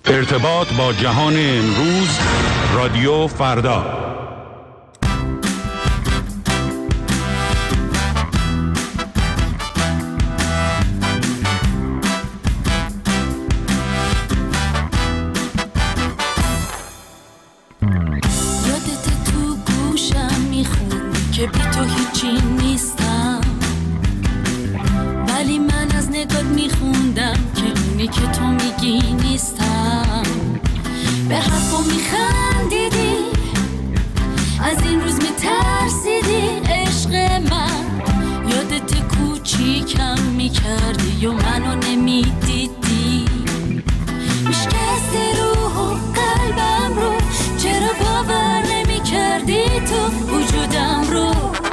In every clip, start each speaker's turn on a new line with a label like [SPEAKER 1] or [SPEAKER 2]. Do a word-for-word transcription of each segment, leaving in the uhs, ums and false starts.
[SPEAKER 1] ارتباط با جهان امروز، رادیو فردا.
[SPEAKER 2] یادت تو گوشم میخوندی که بی تو هیچی نیستم، ولی من از نگات میخوندم که اونی که تو میگی نیستم. به حرفا میخندیدی، از این روز میترسیدی عشق من. یادت کوچیکم میکردی و منو نمیدیدی، میشکستی روح و قلبم رو. چرا باور نمیکردی تو وجودم رو؟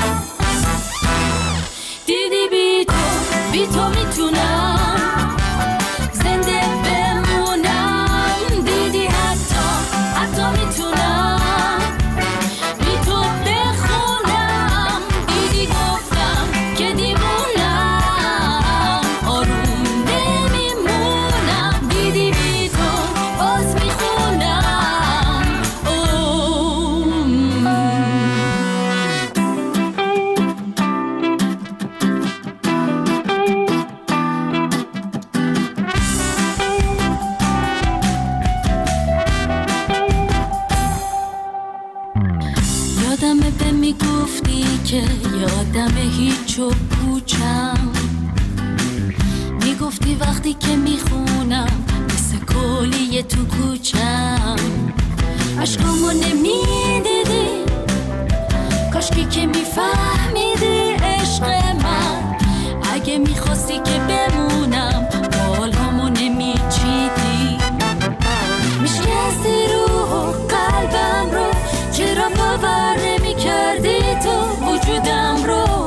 [SPEAKER 2] دیدی بی تو بی تو میتونم زنده بمونم. دیدی حتی حتی میتونم بی تو بخونم. دیدی گفتم که دیوونم، آروم نمیمونم. دیدی بی تو باز میخونم. یادمه به میگفتی که یادم هیچ و پوچم، میگفتی وقتی که میخونم مثل کلیه تو کوچم. عشقامو نمیدیدی، کاشکی که میفهمیدی عشق من. اگه میخواستی که بمونم بالامو نمیچیدی، میشکستی روح و قلبم رو. چرا باور نمی کردی تو وجودم رو؟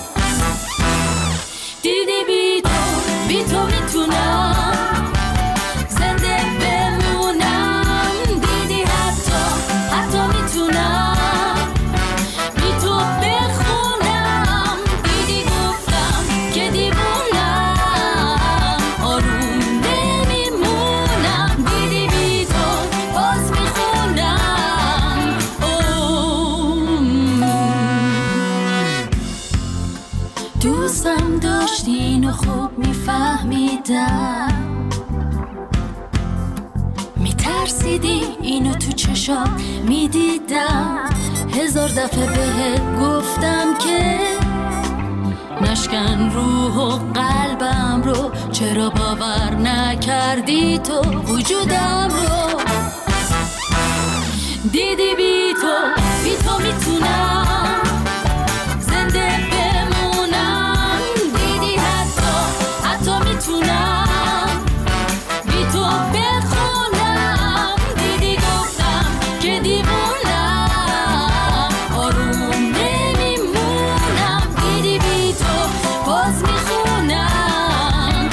[SPEAKER 2] دیدی بی تو بی تو میتونم زنده بمونم. دیدی حتی حتی میتونم بی تو بخونم. دیدی گفتم که دیوونم، آروم نمیمونم. دیدی بی تو باز میخونم. دوستم داشتین و خوب میفهمیدم، میترسیدی اینو تو چشام میدیدم. هزار دفعه بهت گفتم که نشکن روح و قلبم رو. چرا باور نکردی تو وجودم رو؟ دیدی بی تو بی تو میتونم زنده بمونم. دیدی حتی حتی میتونم بی تو بخونم. دیدی گفتم که دیوونم، آروم نمیمونم. دیدی بی تو باز میخونم.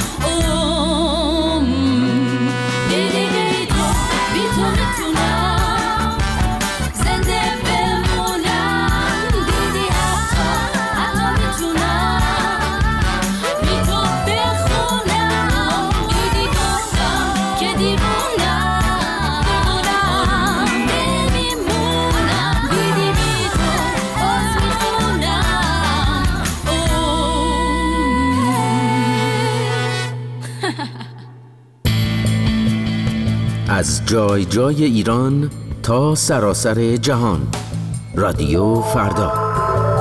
[SPEAKER 2] دیدی بی تو بی تو میتونم زنده بمونم. دیدی حتی حتی میتونم بی تو بخونم. دیدی گفتم که دیوونم، آروم نمیمونم. دیدی بی تو باز میخونم.
[SPEAKER 3] از جای جای ایران تا سراسر جهان، رادیو فردا.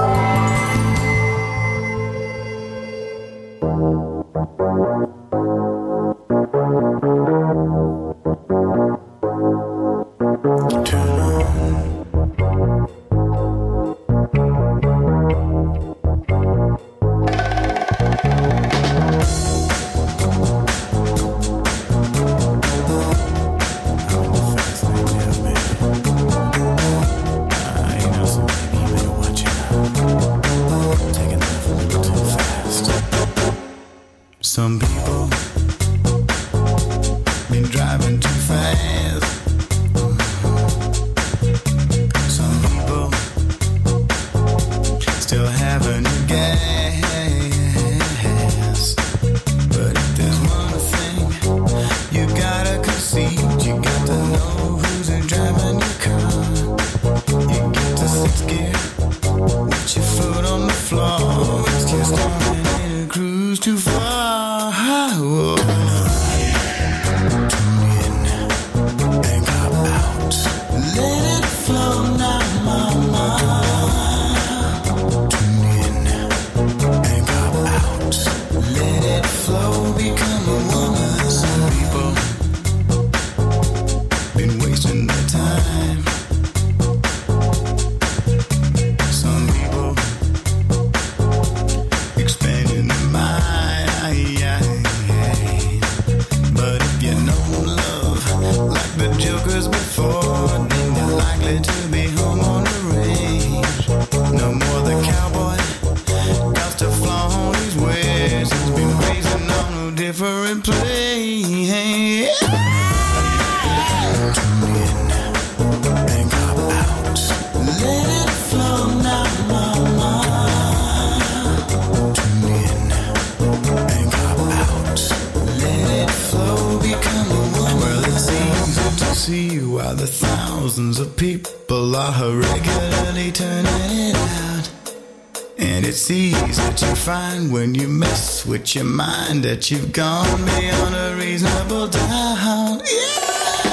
[SPEAKER 4] Some people been driving too fast. Some people still having gas. But if there's one thing you gotta concede, see while the thousands of people are regularly turning it out. And it's easy to find when you mess with your mind that you've gone beyond a reasonable doubt. Yeah!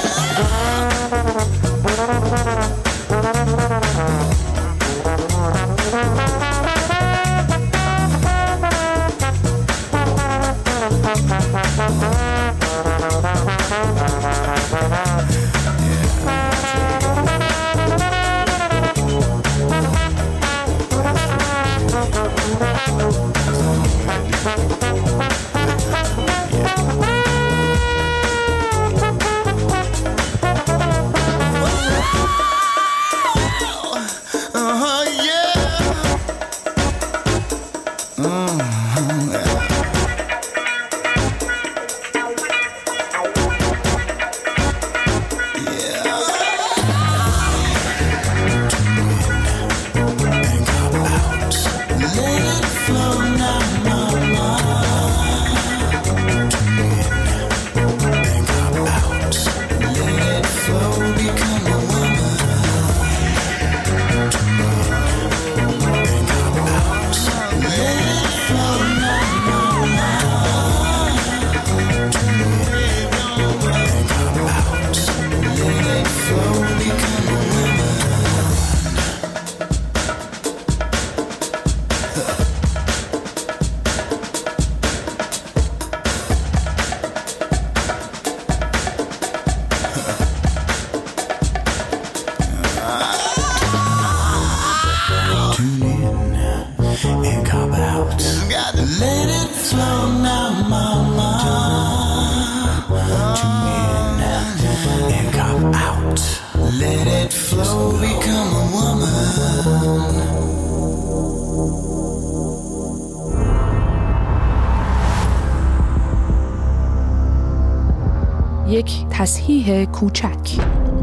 [SPEAKER 5] یک تصحیح کوچک.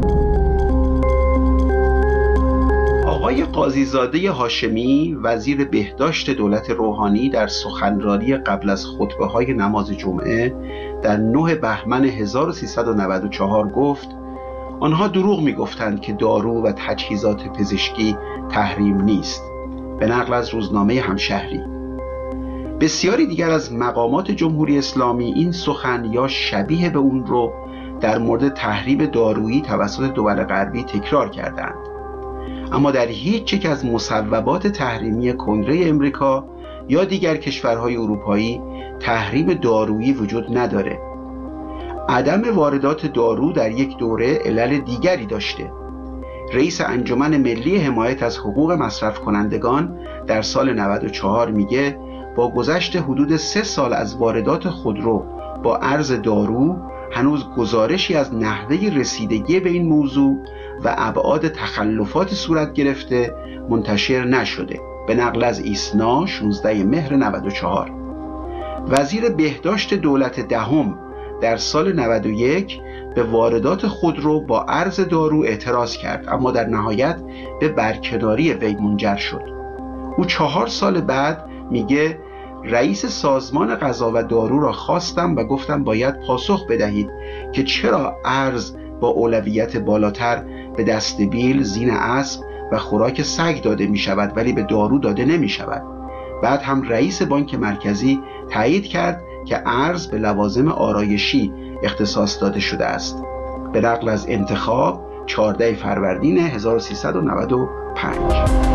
[SPEAKER 6] آقای قاضیزاده هاشمی وزیر بهداشت دولت روحانی در سخنرانی قبل از خطبه‌های نماز جمعه در نه بهمن هزار و سیصد و نود و چهار گفت آنها دروغ می‌گفتند که دارو و تجهیزات پزشکی تحریم نیست. به نقل از روزنامه همشهری. بسیاری دیگر از مقامات جمهوری اسلامی این سخن یا شبیه به اون رو در مورد تحریم دارویی توسط دول غربی تکرار کردند. اما در هیچ یک از مصوبات تحریمی کنگره امریکا یا دیگر کشورهای اروپایی تحریم دارویی وجود نداره. عدم واردات دارو در یک دوره علل دیگری داشته. رئیس انجمن ملی حمایت از حقوق مصرف کنندگان در سال نود و چهار میگه با گذشت حدود سه سال از واردات خودرو با ارز دارو هنوز گزارشی از نحوه رسیدگی به این موضوع و ابعاد تخلفات صورت گرفته منتشر نشده. به نقل از ایسنا شانزده مهر نود و چهار. وزیر بهداشت دولت دهم در سال نود و یک به واردات خودرو با ارز دارو اعتراض کرد، اما در نهایت به برکناری وی منجر شد. او چهار سال بعد میگه رئیس سازمان غذا و دارو را خواستم و گفتم باید پاسخ بدهید که چرا ارز با اولویت بالاتر به دستبیل، زین اسب و خوراک سگ داده می شود ولی به دارو داده نمی شود. بعد هم رئیس بانک مرکزی تایید کرد که ارز به لوازم آرایشی اختصاص داده شده است. به نقل از انتخاب چهاردهم فروردین هزار و سیصد و نود و پنج.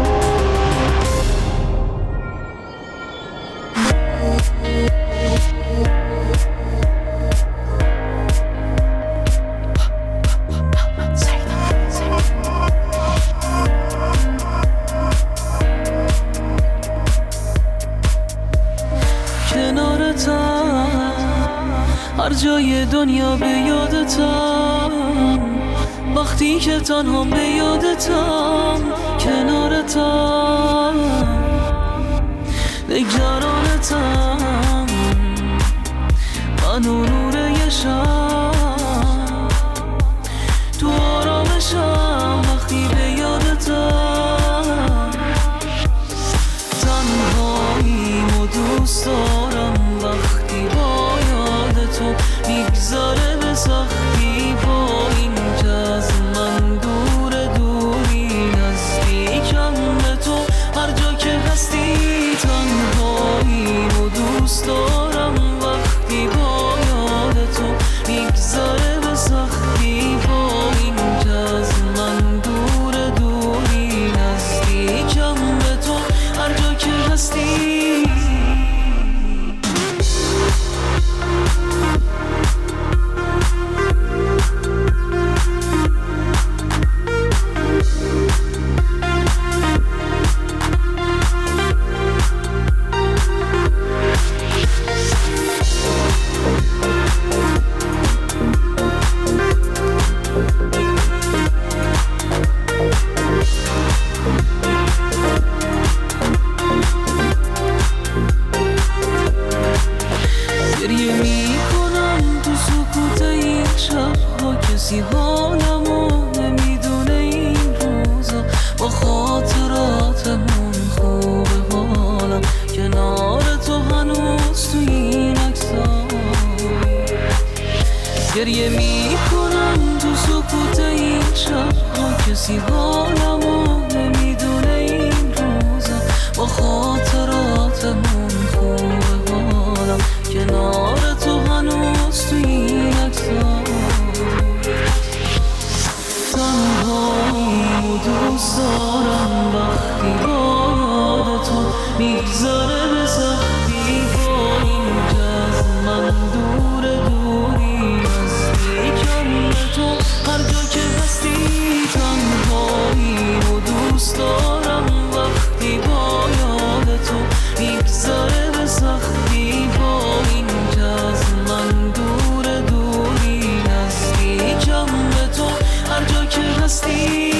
[SPEAKER 7] هر جای دنیا به یادتم، وقتی که تنها به یادتم، کنارتم، نگرانتم، من و نور یه شب تو آرامشم، وقتی به یادتم، تنهاییم و دوست دارم، وقتی با تو میگذاره به سختی با این گریه میکنم تو سکوت این شبها، کسی حالمو نمیدونه این روزا، با خاطراتمون خوبه حالم کنار تو هنوز تو این عکس‌ها. تنهایی و دوست دارم وقتی با یاد تو میگذره به سختی، با این جز من دور دوری نزدیکم به تو هر جا که هستی. تنهایی و دوست دارم وقتی با یاد تو میگذره به سختی، با این جز من دور دوری نزدیکم به تو هر جا که هستی.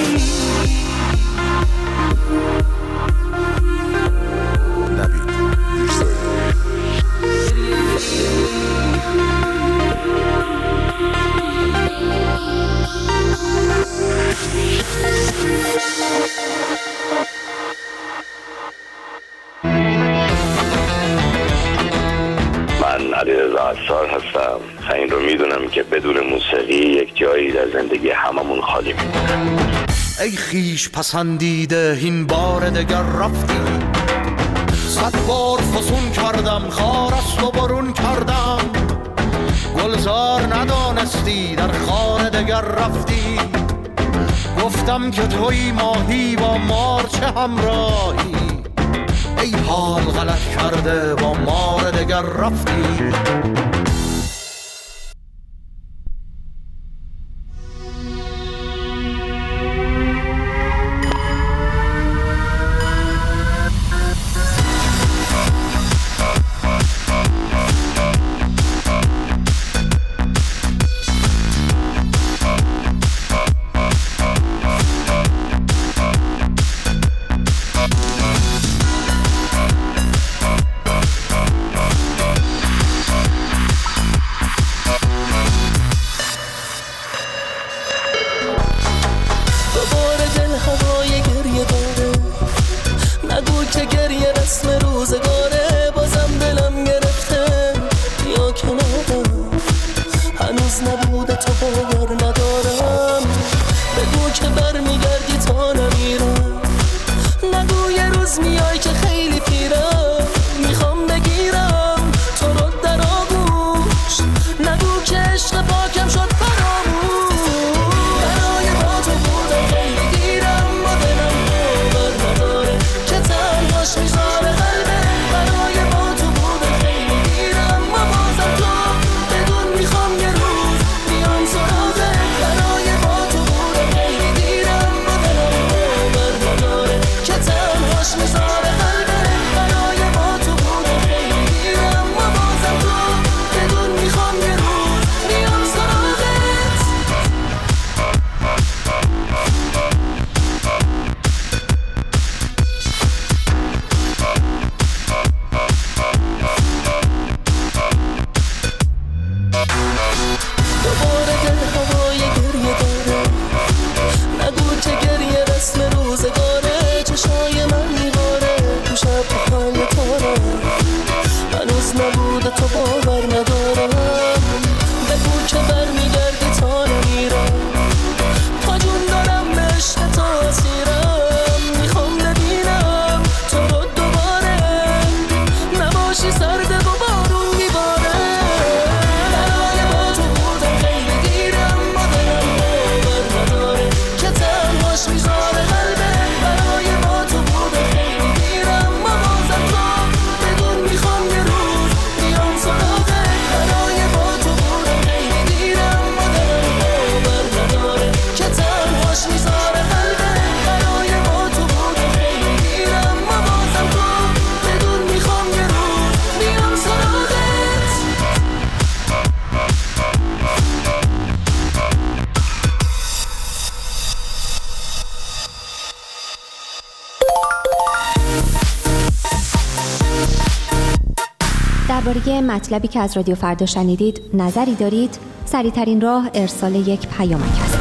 [SPEAKER 8] من علیرضا عصار هستم. این رو میدونم که بدون موسیقی یک جایی در زندگی هممون خالی میمونه.
[SPEAKER 9] ای خیش پسندیده این بار دگر رفتی، صد بار فسون کردم خار است و برون کردم، گلزار ندانستی در خار دگر رفتی، گفتم که توی ماهی با مار چه همراهی، ای حال غلط کرده با مار دگر رفتی.
[SPEAKER 10] درباره مطلبی که از رادیو فردا شنیدید نظری دارید؟ سریع‌ترین راه ارسال یک پیامک است.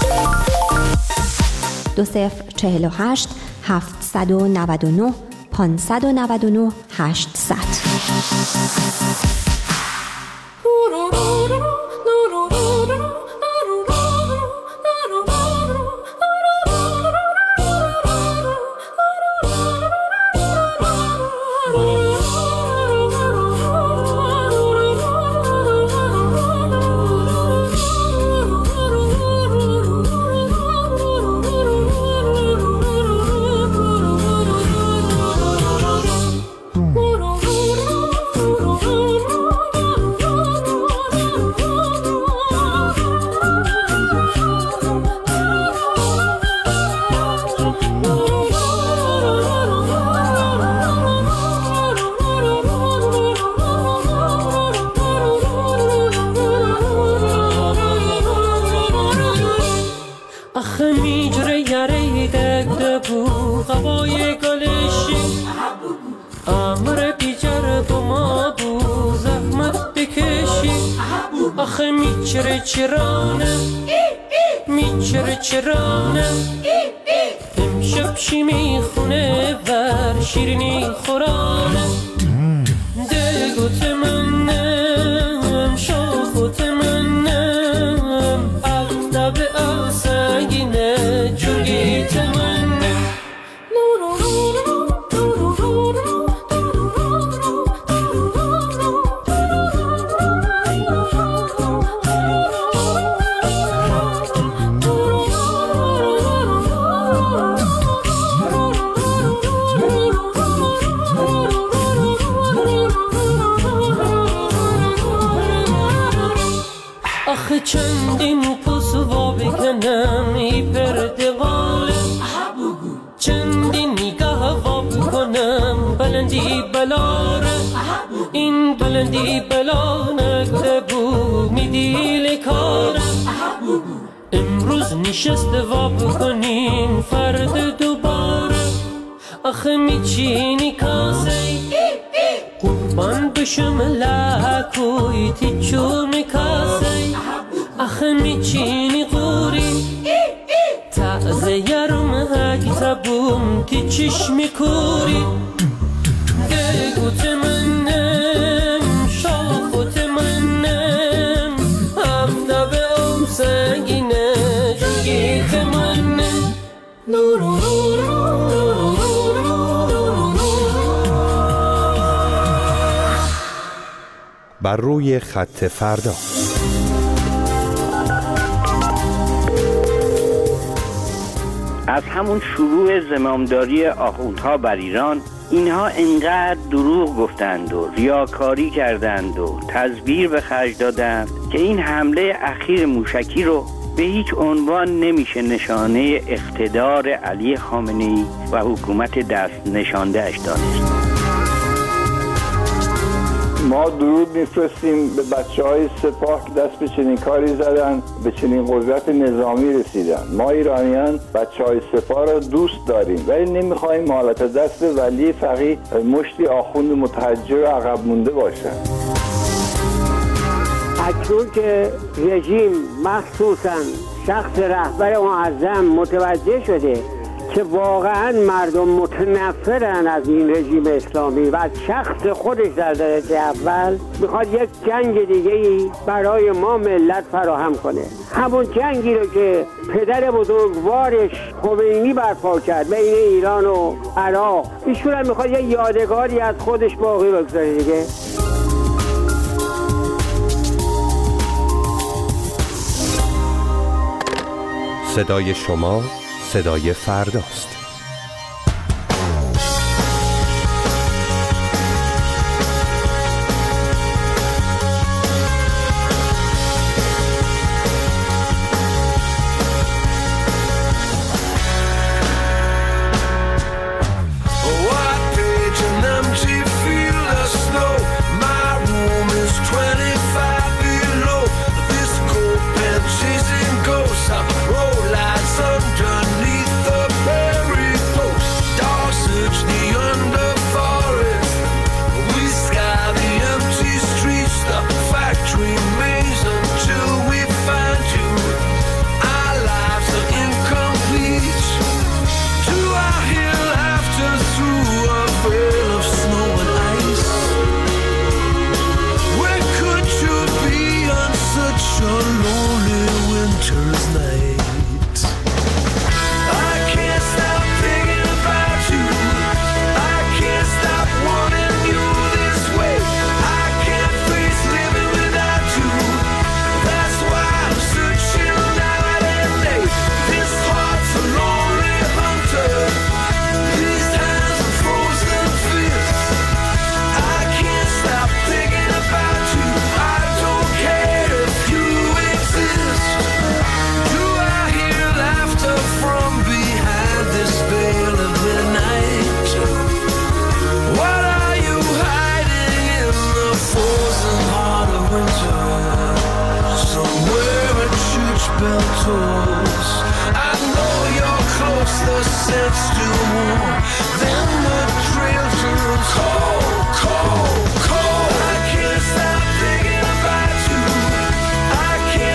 [SPEAKER 10] دو صفر چهل و هشت هفتصد و نود و نه پانصد و نود و نه هشتصد.
[SPEAKER 7] میچره چرانه میچره چرانه امشب چی میخونه ور شیرینی خورانه دلگوت منم شاخوت منم افتب آسنگینه جوگیت منم آخه چندین پسوا بکنم ای پردقاله چندین نگاه وا بکنم بلندی بلاره این بلندی بلا نکته بو میدیل کاره امروز نشسته وا بکنین فرد دوباره آخه میچینی کاسه قربان بشم لکوی تیچو میکاسه آخه میچینی قوری تازه یارم هکی تبوم تی چشمی کوری گلگوت منم شاخوت منم هفته به ام سنگینه جوگیت منم
[SPEAKER 11] بر روی خط فردا.
[SPEAKER 12] از همون شروع زمامداری آخوندها بر ایران اینها انقدر دروغ گفتند و ریاکاری کردند و تزویر به خرج دادند که این حمله اخیر موشکی رو به هیچ عنوان نمیشه نشانه اقتدار علی خامنه‌ای و حکومت دست نشانده اش دانست.
[SPEAKER 13] ما درود میفرستیم به بچه های سپاه که دست به چنین کاری زدن، به چنین قدرت نظامی رسیدن. ما ایرانیان بچه های سپاه را دوست داریم ولی نمیخوایم حالت دست ولی فقیه مشتی آخوند متحجر و عقب مونده باشن.
[SPEAKER 14] اکنون که رژیم مخصوصا شخص رهبر معظم متوجه شده که واقعا مردم متنفرن از این رژیم اسلامی و از شخص خودش در درجه اول، میخواد یک جنگ دیگه ای برای ما ملت فراهم کنه. همون جنگی رو که پدر بزرگوارش خمینی برپا کرد بین ایران و عراق، ایشون هم میخواد یک یادگاری از خودش باقی بگذاره دیگه.
[SPEAKER 11] صدای شما صدای فرداست.
[SPEAKER 15] I can't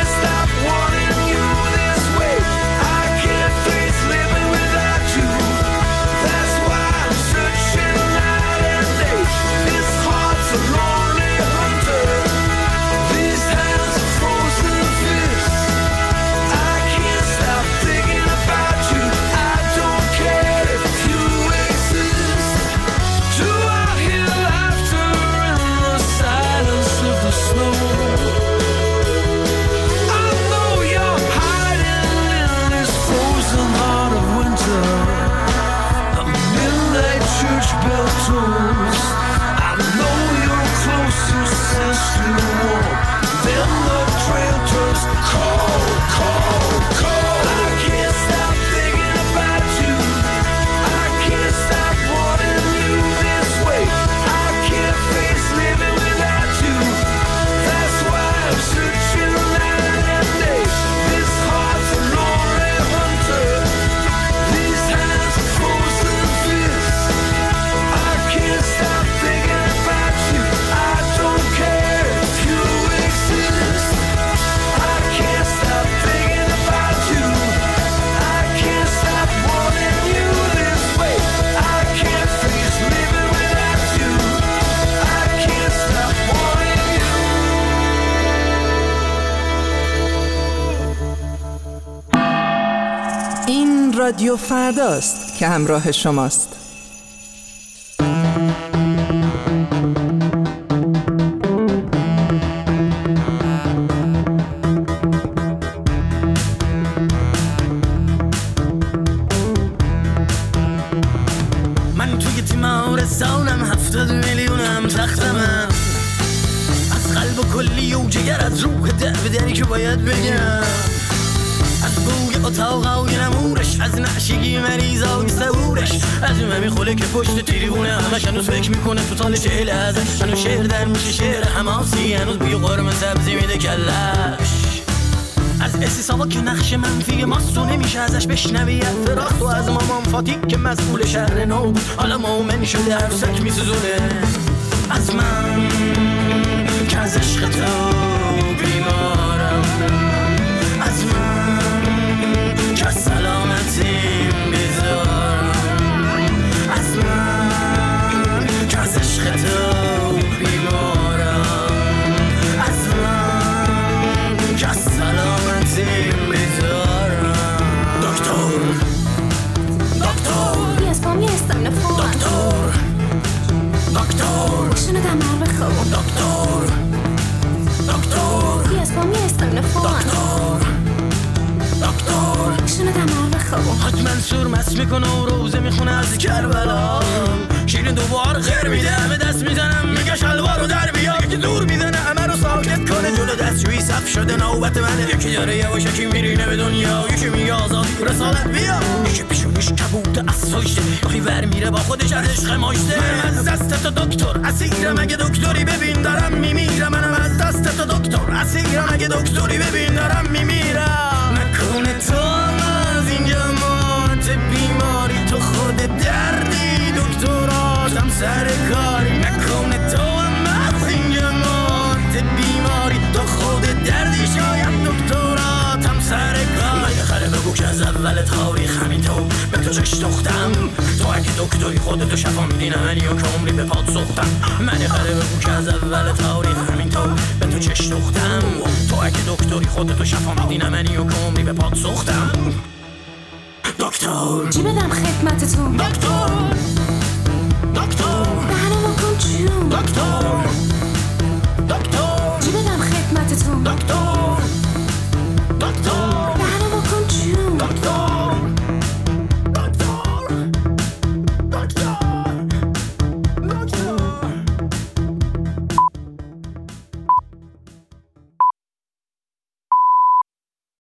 [SPEAKER 7] belters. I know you're closer since you walk. Then the trail turns cold, cold, cold. I can't stop thinking about you. I can't stop wanting you this way. I can't face living without you. That's why I'm searching night and day. This heart's a lonely hunter. These hands are frozen fists. I can't stop thinking about you. I don't care if you exist. I can't stop thinking about you. I can't stop wanting you this way. I can't face living without you. I can't stop wanting you.
[SPEAKER 15] این رادیو فرداست که همراه شماست.
[SPEAKER 7] من توی تیم آرزانم، هفتاد میلیونم تختمم، از قلب و کلی و جگر، از روح در به دری که باید بگم، از بوی اتاقای نمورش، از نعشگی مریضای سورش، از اون همی خوله که پشت تریبونه همش هنوز فکر میکنه تو تال چهل ازش، هنوز شعر در میشه شعر حماسی، هنوز بوی قرمه سبزی میده کلش، از استیساوا که نقش منفی ماست و نمیشه ازش بشنوی فراخ، و از مامان فاتی که مسئول شهر نو بود حالا مومن شده عروسک میسوزونه، از من که از عشق تو بیمارم، از من که از سلامتیم بیزارم، از من که از عشق تو بیمارم، از من که از سلامتیم بیزارم. دکتر دکتر
[SPEAKER 2] Yes, mom, yes, I'm the phone.
[SPEAKER 7] دکتر دکتر
[SPEAKER 2] شنیدم مرد خواب.
[SPEAKER 7] دکتر دکتر
[SPEAKER 2] Yes, mom, yes, I'm the phone.
[SPEAKER 7] دکتر دکتر
[SPEAKER 2] شنیدم مرد خواب.
[SPEAKER 7] حاج منصور مست میکنه و روزه میخونه از کربلا، شیرین دوبار غیر میده، همه دست میزنم میگه شلوارو در بیا، یکی دور میزنه همه رو ساکت کنه، جلو دستشویی صف شده نوبت منه، یکی داره یواشکی میرینه به دنیا، یکی میگه آزاد رسالت بیا، یکی پیشونیش کبوت اسوشته، یکی ور میره با خودش از عشق ماشته، من از دست تو دکتر اسیرم، اگه دکتری ببین دارم میمیرم، منم از دست تو دکتر اسیرم، اگه دکتری ببین دارم میمیرم، نکنه تو از این جماعت بیماری، تو خود دردی دکتراتم سر کاری، نکنه تو از این جماعت بیماری، تو خود دردی شاید دکتراتم سر کاری، من یه خره بگو که از اول تاریخ همین تو به تو چش دختم، تو اگه دکتری خودتو شفا میدی نه منی و که عمری به پاد سختم، من یه خره بگو که از اول تاریخ همین تو به تو چش دختم، تو اگه دکتری خودتو شفا میدی نه منی و که عمری به پاد سختم. دکتر
[SPEAKER 2] چی بدم خدمتتون؟
[SPEAKER 7] دکتر دکتر
[SPEAKER 2] دهنمو کن جون.
[SPEAKER 7] دکتر دکتر
[SPEAKER 2] چی بدم خدمتتون؟
[SPEAKER 7] دکتر دکتر